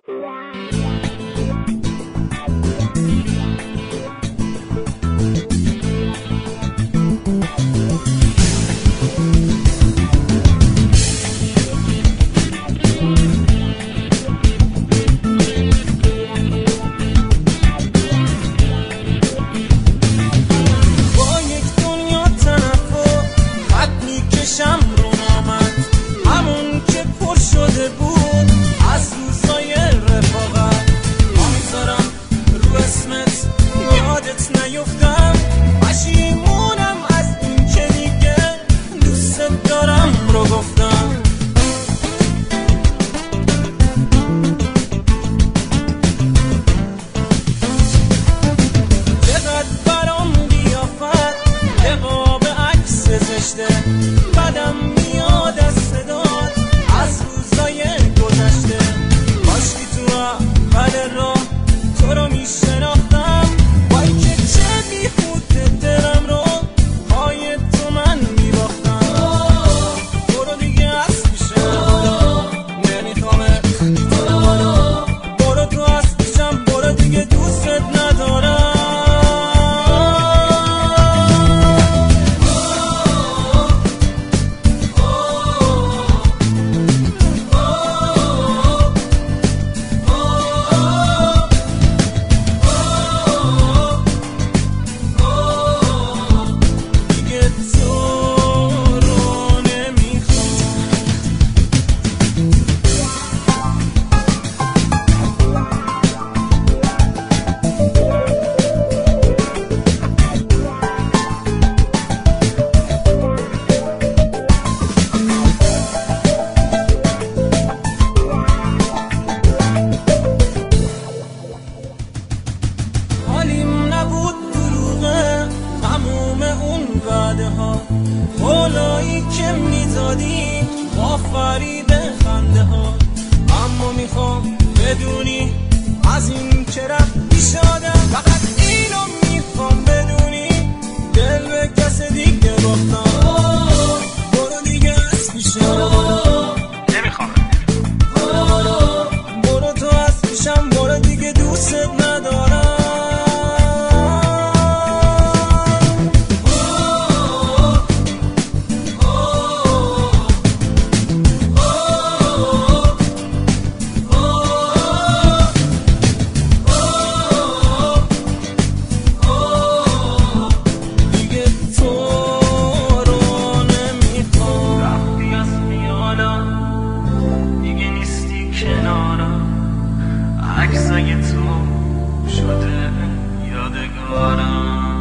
بدم میاد از صدات از روزای گذشته. کاشکی تو اول راه تو رو میشناختم، وای که چه بیخوده دلم رو پای تو من میباختم. برو دیگه از پیشم نمیخوامت، برو تو از پیشم، برو دیگه دوستت ندارم. حالیم نبود دروغه تموم اون وعده ها، قولایی که میدادی با فریب خنده ها. اما میخوام بدونی از این که رفتی شدم، فقط اینو میخوام بدونی دل به کس دیگه باختم. برو دیگه از پیشم نمیخوام، برو تو از پیشم، برو دیگه دوستت ندارم. عکسای تو شده یادگارم.